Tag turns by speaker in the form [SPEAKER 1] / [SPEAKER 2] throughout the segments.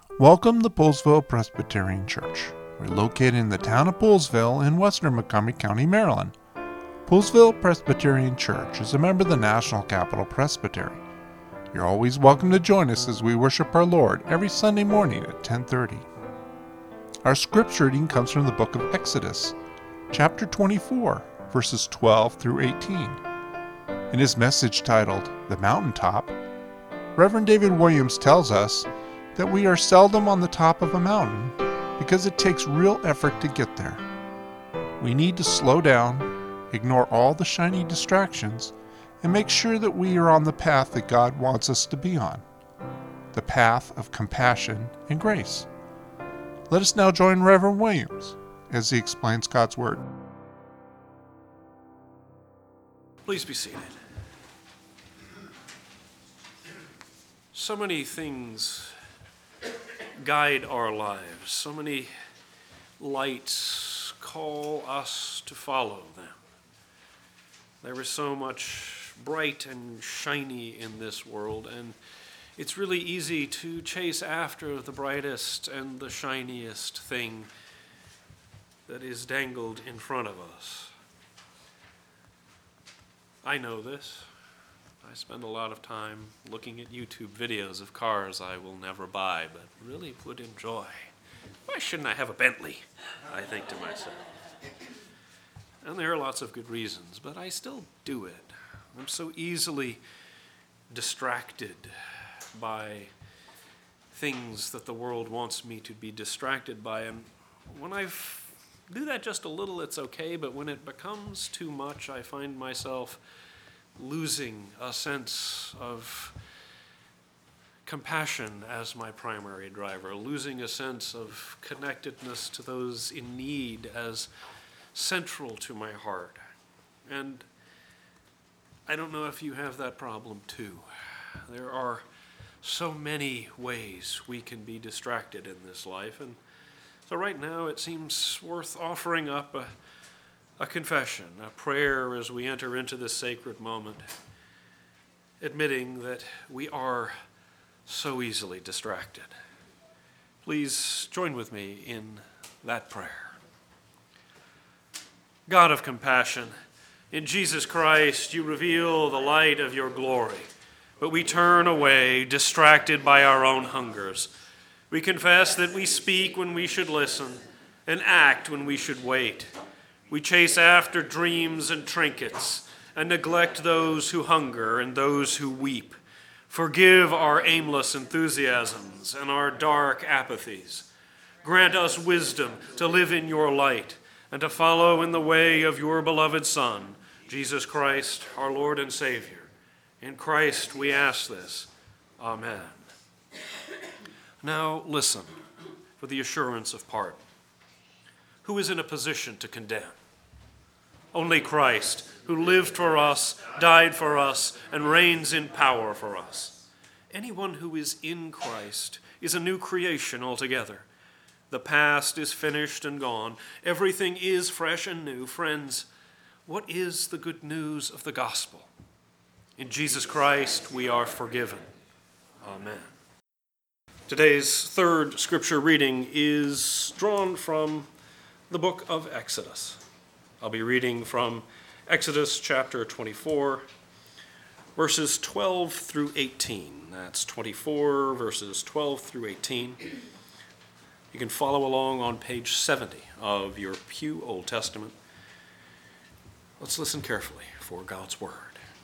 [SPEAKER 1] Welcome to Poolesville Presbyterian Church. We're located in the town of Poolesville in western Montgomery County, Maryland. Poolesville Presbyterian Church is a member of the National Capital Presbytery. You're always welcome to join us as we worship our Lord every Sunday morning at 10:30. Our scripture reading comes from the book of Exodus, chapter 24, verses 12 through 18. In his message titled, The Mountaintop, Reverend David Williams tells us that we are seldom on the top of a mountain because it takes real effort to get there. We need to slow down, ignore all the shiny distractions, and make sure that we are on the path that God wants us to be on, the path of compassion and grace. Let us now join Reverend Williams as he explains God's Word.
[SPEAKER 2] Please be seated. So many things guide our lives. So many lights call us to follow them. There is so much bright and shiny in this world, and it's really easy to chase after the brightest and the shiniest thing that is dangled in front of us. I know this. I spend a lot of time looking at YouTube videos of cars I will never buy, but really would enjoy. Why shouldn't I have a Bentley? I think to myself. And there are lots of good reasons, but I still do it. I'm so easily distracted by things that the world wants me to be distracted by. And when I do that just a little, it's okay, but when it becomes too much, I find myself losing a sense of compassion as my primary driver, losing a sense of connectedness to those in need as central to my heart. And I don't know if you have that problem too. There are so many ways we can be distracted in this life, and so right now it seems worth offering up a confession, a prayer as we enter into this sacred moment, admitting that we are so easily distracted. Please join with me in that prayer. God of compassion, in Jesus Christ you reveal the light of your glory, but we turn away, distracted by our own hungers. We confess that we speak when we should listen and act when we should wait. We chase after dreams and trinkets and neglect those who hunger and those who weep. Forgive our aimless enthusiasms and our dark apathies. Grant us wisdom to live in your light and to follow in the way of your beloved Son, Jesus Christ, our Lord and Savior. In Christ we ask this. Amen. Now listen for the assurance of pardon. Who is in a position to condemn? Only Christ, who lived for us, died for us, and reigns in power for us. Anyone who is in Christ is a new creation altogether. The past is finished and gone. Everything is fresh and new. Friends, what is the good news of the gospel? In Jesus Christ we are forgiven. Amen. Today's third scripture reading is drawn from the book of Exodus. I'll be reading from Exodus chapter 24, verses 12 through 18. That's 24, verses 12 through 18. You can follow along on page 70 of your Pew Old Testament. Let's listen carefully for God's word.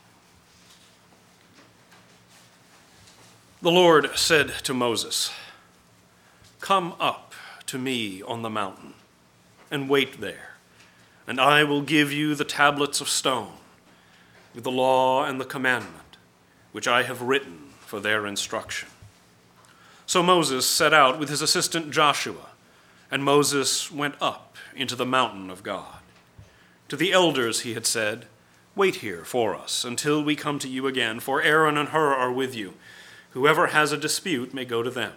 [SPEAKER 2] The Lord said to Moses, "Come up to me on the mountain and wait there. And I will give you the tablets of stone with the law and the commandment, which I have written for their instruction." So Moses set out with his assistant Joshua, and Moses went up into the mountain of God. To the elders he had said, "Wait here for us until we come to you again, for Aaron and Hur are with you. Whoever has a dispute may go to them."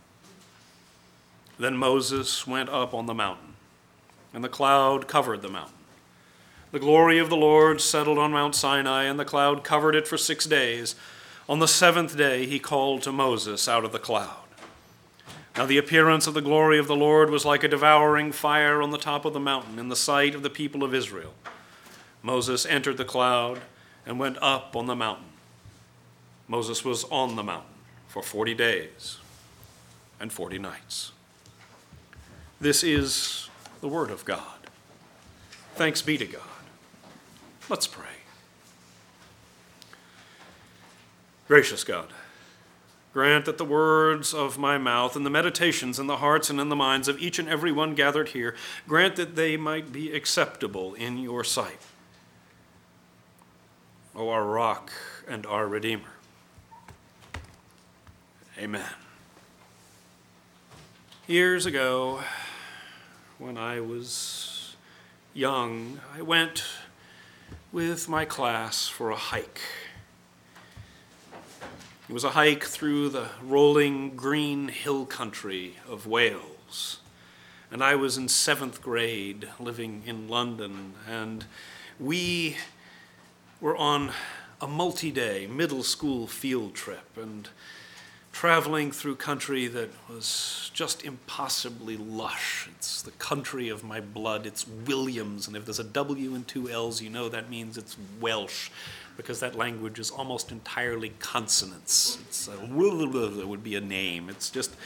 [SPEAKER 2] Then Moses went up on the mountain, and the cloud covered the mountain. The glory of the Lord settled on Mount Sinai, and the cloud covered it for 6 days. On the 7th day he called to Moses out of the cloud. Now the appearance of the glory of the Lord was like a devouring fire on the top of the mountain in the sight of the people of Israel. Moses entered the cloud and went up on the mountain. Moses was on the mountain for 40 days and 40 nights. This is the word of God. Thanks be to God. Let's pray. Gracious God, grant that the words of my mouth and the meditations in the hearts and in the minds of each and every one gathered here, grant that they might be acceptable in your sight, O our rock and our Redeemer. Amen. Years ago, when I was young, I went with my class for a hike. It was a hike through the rolling green hill country of Wales. And I was in 7th grade living in London, and we were on a multi-day middle school field trip and traveling through country that was just impossibly lush. It's the country of my blood. It's Williams, and if there's a W and 2 L's, you know that means it's Welsh, because that language is almost entirely consonants. It's would be a name. It's just,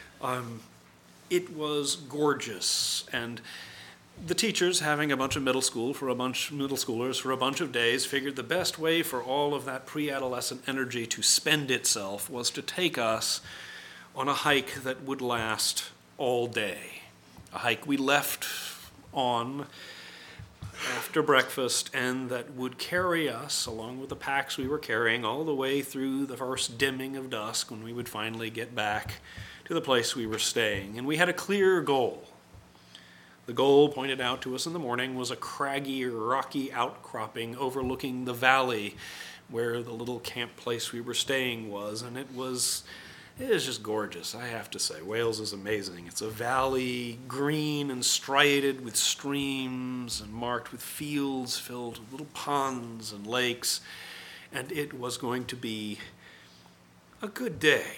[SPEAKER 2] it was gorgeous. And the teachers, having a bunch of middle schoolers for a bunch of days, figured the best way for all of that pre-adolescent energy to spend itself was to take us on a hike that would last all day. A hike we left on after breakfast, and that would carry us, along with the packs we were carrying, all the way through the first dimming of dusk when we would finally get back to the place we were staying. And we had a clear goal. The goal, pointed out to us in the morning, was a craggy, rocky outcropping overlooking the valley where the little camp place we were staying was, and it was just gorgeous, I have to say. Wales is amazing. It's a valley, green and striated with streams and marked with fields filled with little ponds and lakes, and it was going to be a good day.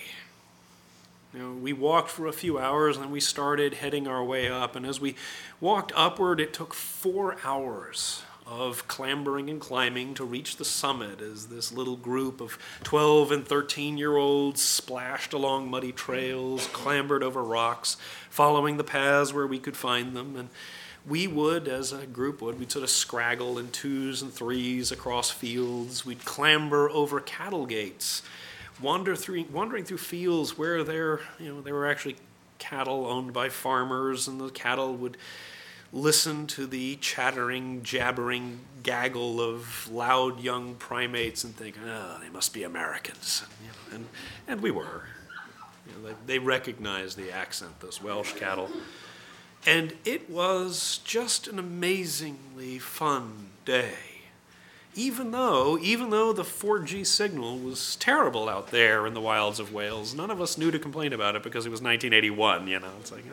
[SPEAKER 2] We walked for a few hours, and then we started heading our way up. And as we walked upward, it took 4 hours of clambering and climbing to reach the summit as this little group of 12 and 13-year-olds splashed along muddy trails, clambered over rocks, following the paths where we could find them. And we would, as a group would, we'd sort of scraggle in 2s and 3s across fields. We'd clamber over cattle gates, wandering through fields where there were actually cattle owned by farmers, and the cattle would listen to the chattering, jabbering gaggle of loud young primates and think, oh, they must be Americans. And we were. They recognized the accent, those Welsh cattle. And it was just an amazingly fun day. Even though the 4G signal was terrible out there in the wilds of Wales, none of us knew to complain about it because it was 1981, It's like,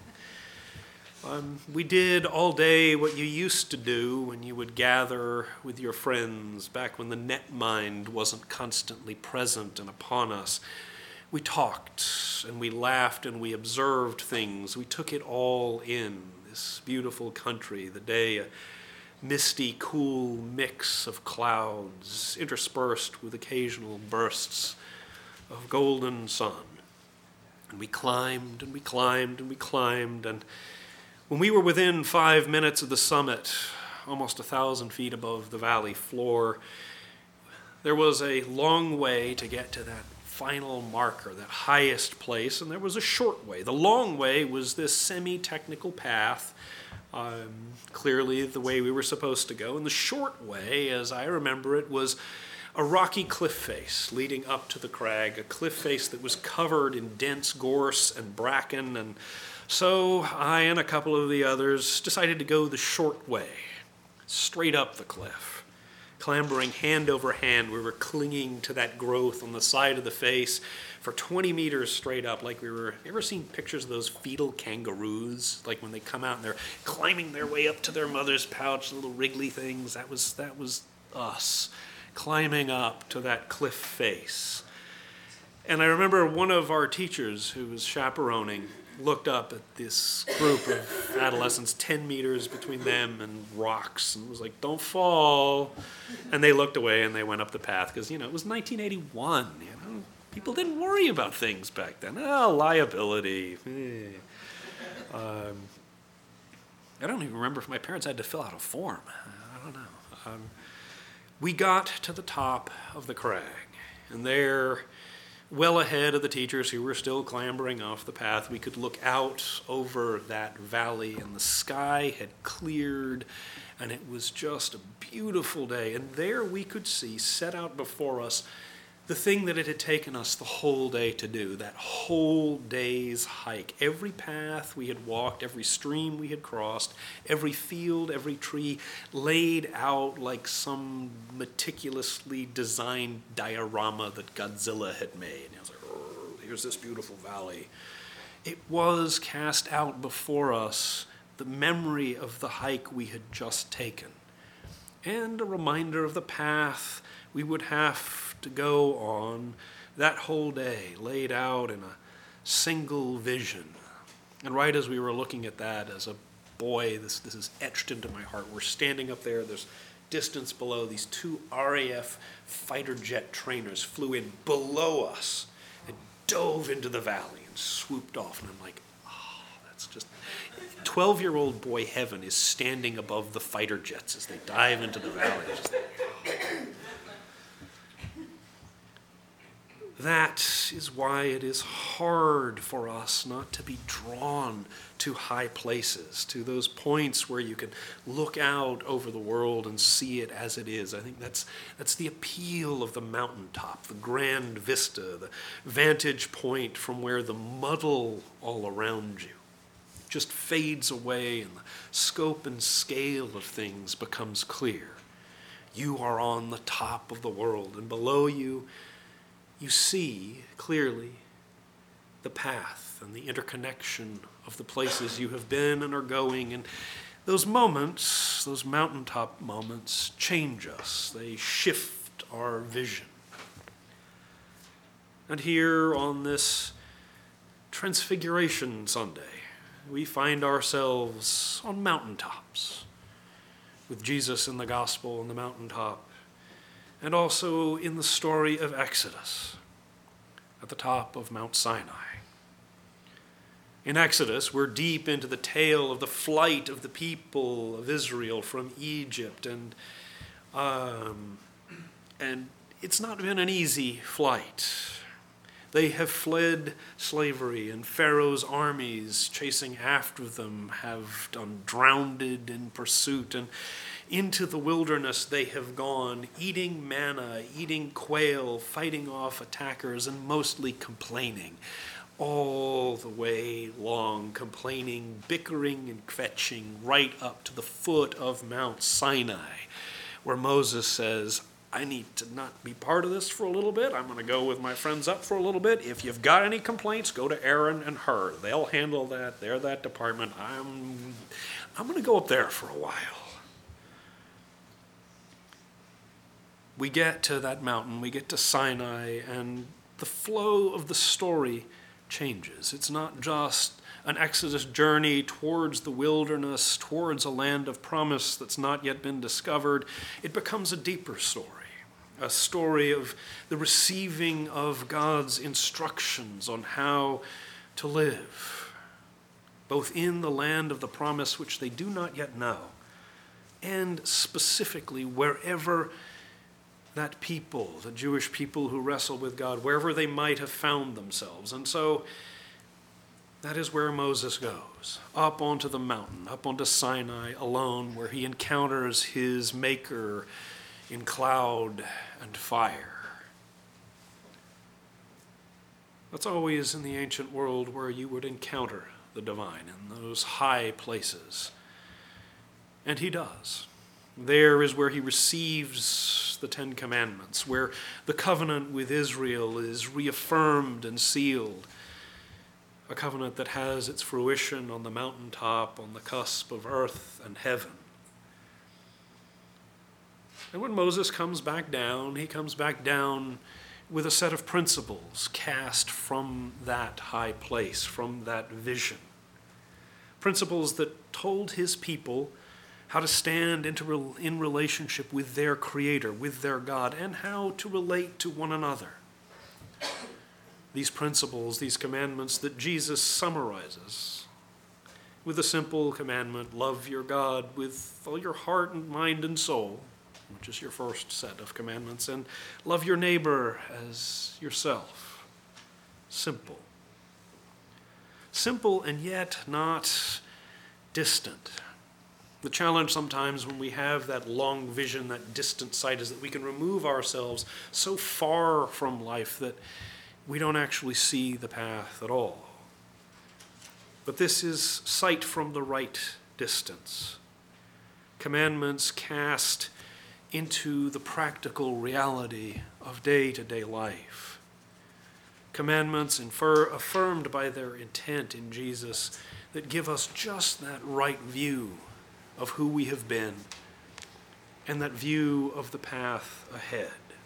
[SPEAKER 2] we did all day what you used to do when you would gather with your friends back when the net mind wasn't constantly present and upon us. We talked and we laughed and we observed things. We took it all in, this beautiful country, the day, misty, cool mix of clouds interspersed with occasional bursts of golden sun. And we climbed and we climbed and we climbed, and when we were within 5 minutes of the summit, almost 1,000 feet above the valley floor, there was a long way to get to that final marker, that highest place, and there was a short way. The long way was this semi-technical path, clearly the way we were supposed to go. And the short way, as I remember it, was a rocky cliff face leading up to the crag, a cliff face that was covered in dense gorse and bracken. And so I and a couple of the others decided to go the short way, straight up the cliff. Clambering hand over hand, we were clinging to that growth on the side of the face for 20 meters straight up, like we were. You ever seen pictures of those fetal kangaroos? Like when they come out and they're climbing their way up to their mother's pouch, little wriggly things. That was us, climbing up to that cliff face. And I remember one of our teachers who was chaperoning looked up at this group of adolescents, 10 meters between them and rocks, and was like, "Don't fall." And they looked away and they went up the path because, it was 1981. People didn't worry about things back then. Liability. I don't even remember if my parents had to fill out a form. I don't know. We got to the top of the crag, and there, well ahead of the teachers who were still clambering off the path, we could look out over that valley, and the sky had cleared, and it was just a beautiful day. And there we could see, set out before us, the thing that it had taken us the whole day to do, that whole day's hike. Every path we had walked, every stream we had crossed, every field, every tree laid out like some meticulously designed diorama that Godzilla had made. I was like, "Oh, here's this beautiful valley." It was cast out before us, the memory of the hike we had just taken, and a reminder of the path we would have to go on that whole day, laid out in a single vision. And right as we were looking at that as a boy, this is etched into my heart. We're standing up there's distance below. These two RAF fighter jet trainers flew in below us and dove into the valley and swooped off. And I'm like, that's just 12-year-old boy heaven is standing above the fighter jets as they dive into the valley. That is why it is hard for us not to be drawn to high places, to those points where you can look out over the world and see it as it is. I think that's the appeal of the mountaintop, the grand vista, the vantage point from where the muddle all around you just fades away and the scope and scale of things becomes clear. You are on the top of the world, and below you, you see clearly the path and the interconnection of the places you have been and are going. And those moments, those mountaintop moments, change us. They shift our vision. And here on this Transfiguration Sunday, we find ourselves on mountaintops, with Jesus in the gospel on the mountaintop, and also in the story of Exodus, at the top of Mount Sinai. In Exodus, we're deep into the tale of the flight of the people of Israel from Egypt, and it's not been an easy flight. They have fled slavery, and Pharaoh's armies chasing after them have drowned in pursuit, and into the wilderness they have gone, eating manna, eating quail, fighting off attackers, and mostly complaining. All the way long, complaining, bickering, and kvetching, right up to the foot of Mount Sinai, where Moses says, "I need to not be part of this for a little bit. I'm going to go with my friends up for a little bit. If you've got any complaints, go to Aaron and Hur. They'll handle that. They're that department. I'm going to go up there for a while." We get to that mountain, we get to Sinai, and the flow of the story changes. It's not just an Exodus journey towards the wilderness, towards a land of promise that's not yet been discovered. It becomes a deeper story, a story of the receiving of God's instructions on how to live, both in the land of the promise, which they do not yet know, and specifically wherever that people, the Jewish people who wrestle with God, wherever they might have found themselves. And so that is where Moses goes, up onto the mountain, up onto Sinai alone, where he encounters his Maker in cloud and fire. That's always in the ancient world where you would encounter the divine, in those high places. And he does. There is where he receives the Ten Commandments, where the covenant with Israel is reaffirmed and sealed, a covenant that has its fruition on the mountaintop, on the cusp of earth and heaven. And when Moses comes back down, he comes back down with a set of principles cast from that high place, from that vision. Principles that told his people how to stand in relationship with their Creator, with their God, and how to relate to one another. These principles, these commandments that Jesus summarizes with a simple commandment: love your God with all your heart and mind and soul, which is your first set of commandments, and love your neighbor as yourself. Simple. Simple and yet not distant. The challenge sometimes when we have that long vision, that distant sight, is that we can remove ourselves so far from life that we don't actually see the path at all. But this is sight from the right distance. Commandments cast into the practical reality of day-to-day life. Commandments affirmed by their intent in Jesus that give us just that right view of who we have been and that view of the path ahead.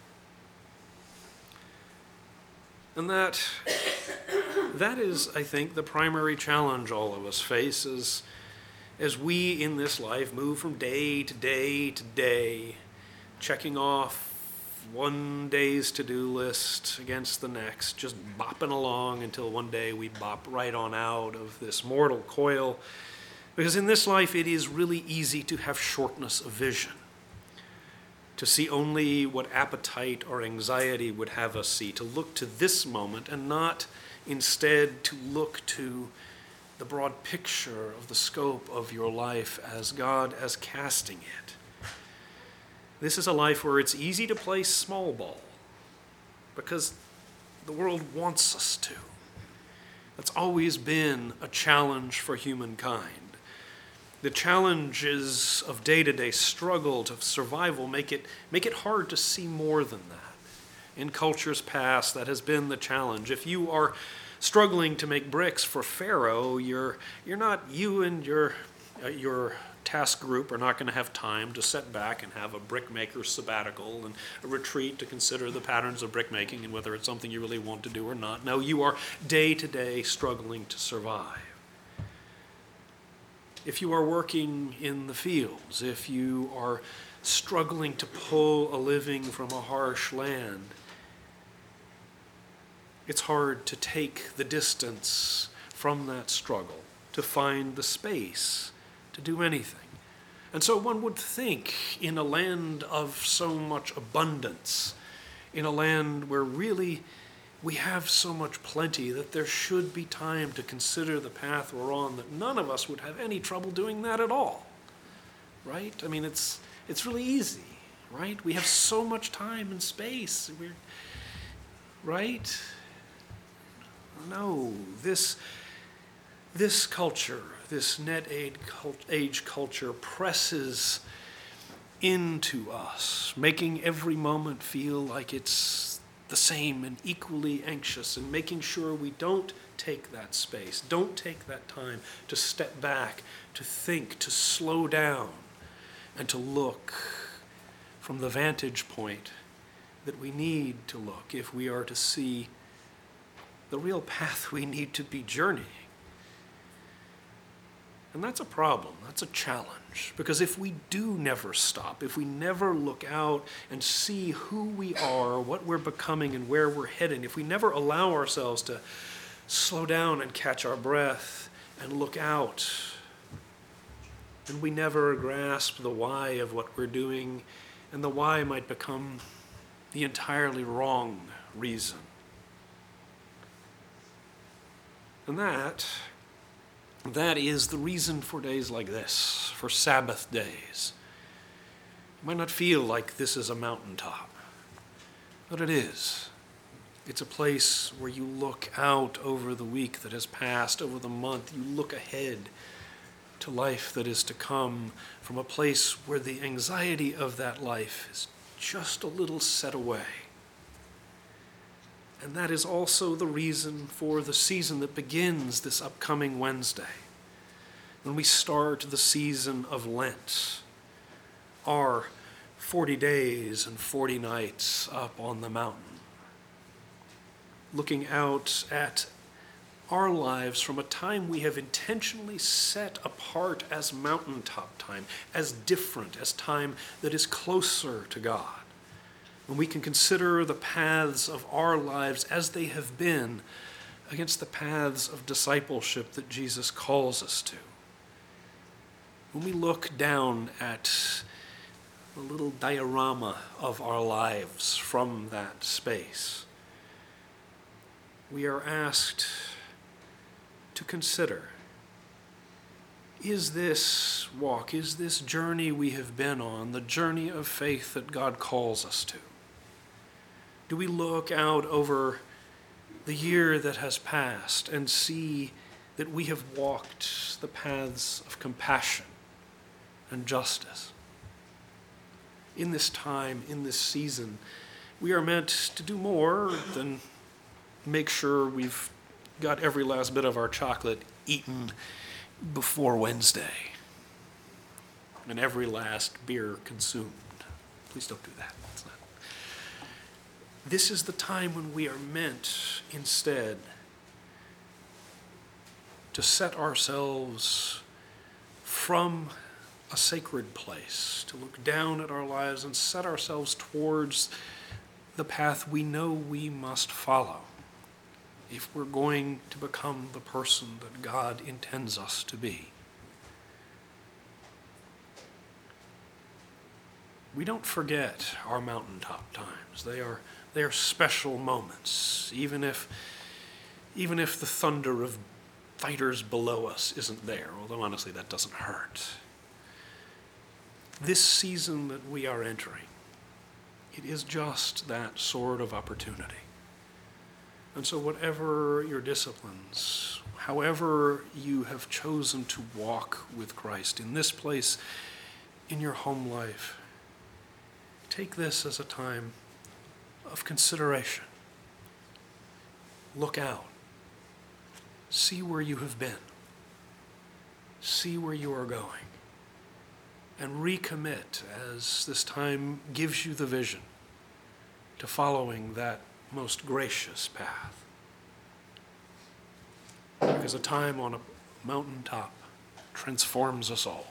[SPEAKER 2] And that is, I think, the primary challenge all of us face as we in this life move from day to day to day, checking off one day's to-do list against the next, just bopping along until one day we bop right on out of this mortal coil. Because in this life, it is really easy to have shortness of vision, to see only what appetite or anxiety would have us see, to look to this moment and not instead to look to the broad picture of the scope of your life as God as casting it. This is a life where it's easy to play small ball because the world wants us to. That's always been a challenge for humankind. The challenges of day-to-day struggle, of survival, make it hard to see more than that. In cultures past, that has been the challenge. If you are struggling to make bricks for Pharaoh, you and your task group are not going to have time to sit back and have a brickmaker sabbatical and a retreat to consider the patterns of brickmaking and whether it's something you really want to do or not. No, you are day-to-day struggling to survive. If you are working in the fields, if you are struggling to pull a living from a harsh land, it's hard to take the distance from that struggle, to find the space to do anything. And so one would think in a land of so much abundance, in a land where really we have so much plenty, that there should be time to consider the path we're on, that none of us would have any trouble doing that at all, right? I mean, it's really easy, right? We have so much time and space, right? No, this culture, this net age culture presses into us, making every moment feel like it's the same and equally anxious, and making sure we don't take that space, don't take that time to step back, to think, to slow down, and to look from the vantage point that we need to look if we are to see the real path we need to be journeying. And that's a problem, that's a challenge, because if we do never stop, if we never look out and see who we are, what we're becoming, and where we're heading, if we never allow ourselves to slow down and catch our breath and look out, then we never grasp the why of what we're doing, and the why might become the entirely wrong reason. And that is the reason for days like this, for Sabbath days. You might not feel like this is a mountaintop, but it is. It's a place where you look out over the week that has passed, over the month. You look ahead to life that is to come from a place where the anxiety of that life is just a little set away. And that is also the reason for the season that begins this upcoming Wednesday, when we start the season of Lent, our 40 days and 40 nights up on the mountain. looking out at our lives from a time we have intentionally set apart as mountaintop time, as different, as time that is closer to God. When we can consider the paths of our lives as they have been against the paths of discipleship that Jesus calls us to. When we look down at the little diorama of our lives from that space, we are asked to consider, is this walk, is this journey we have been on, the journey of faith that God calls us to? Do we look out over the year that has passed and see that we have walked the paths of compassion and justice? In this time, in this season, we are meant to do more than make sure we've got every last bit of our chocolate eaten before Wednesday and every last beer consumed. Please don't do that. This is the time when we are meant instead to set ourselves from a sacred place, to look down at our lives and set ourselves towards the path we know we must follow if we're going to become the person that God intends us to be. We don't forget our mountaintop times. They are special moments, even if the thunder of fighters below us isn't there, although honestly that doesn't hurt. This season that we are entering, it is just that sort of opportunity. And so whatever your disciplines, however you have chosen to walk with Christ in this place, in your home life, take this as a time of consideration. Look out. See where you have been. See where you are going. And recommit as this time gives you the vision to following that most gracious path. Because a time on a mountaintop transforms us all.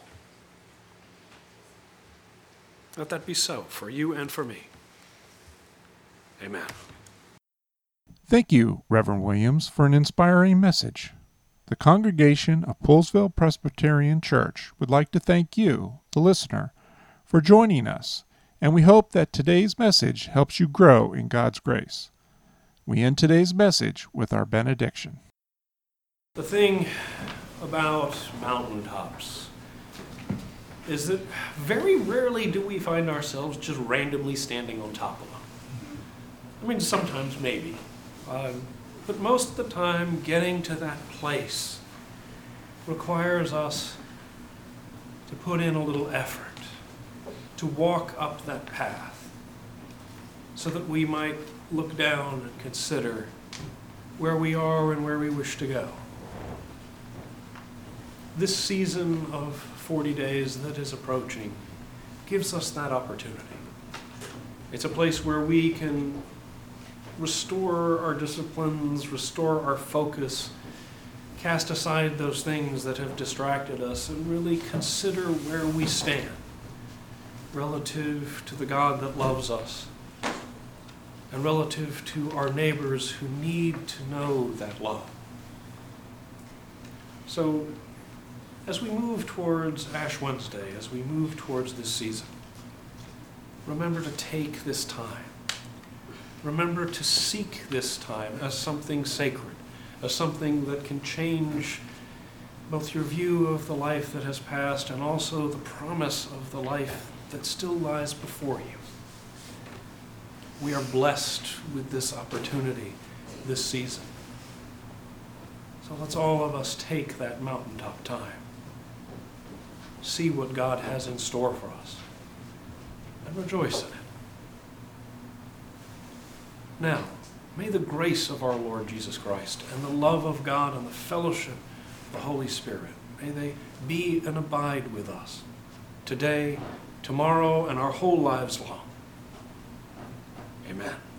[SPEAKER 2] Let that be so for you and for me. Amen.
[SPEAKER 1] Thank you, Reverend Williams, for an inspiring message. The congregation of Poolesville Presbyterian Church would like to thank you, the listener, for joining us, and we hope that today's message helps you grow in God's grace. We end today's message with our benediction.
[SPEAKER 2] The thing about mountaintops is that very rarely do we find ourselves just randomly standing on top of them. I mean, sometimes maybe. But most of the time, getting to that place requires us to put in a little effort, to walk up that path, so that we might look down and consider where we are and where we wish to go. This season of 40 days that is approaching gives us that opportunity. It's a place where we can restore our disciplines, restore our focus, cast aside those things that have distracted us, and really consider where we stand relative to the God that loves us and relative to our neighbors who need to know that love. So, as we move towards Ash Wednesday, as we move towards this season, remember to take this time. Remember to seek this time as something sacred, as something that can change both your view of the life that has passed and also the promise of the life that still lies before you. We are blessed with this opportunity this season. So let's all of us take that mountaintop time, see what God has in store for us, and rejoice in it. Now, may the grace of our Lord Jesus Christ and the love of God and the fellowship of the Holy Spirit, may they be and abide with us today, tomorrow, and our whole lives long. Amen.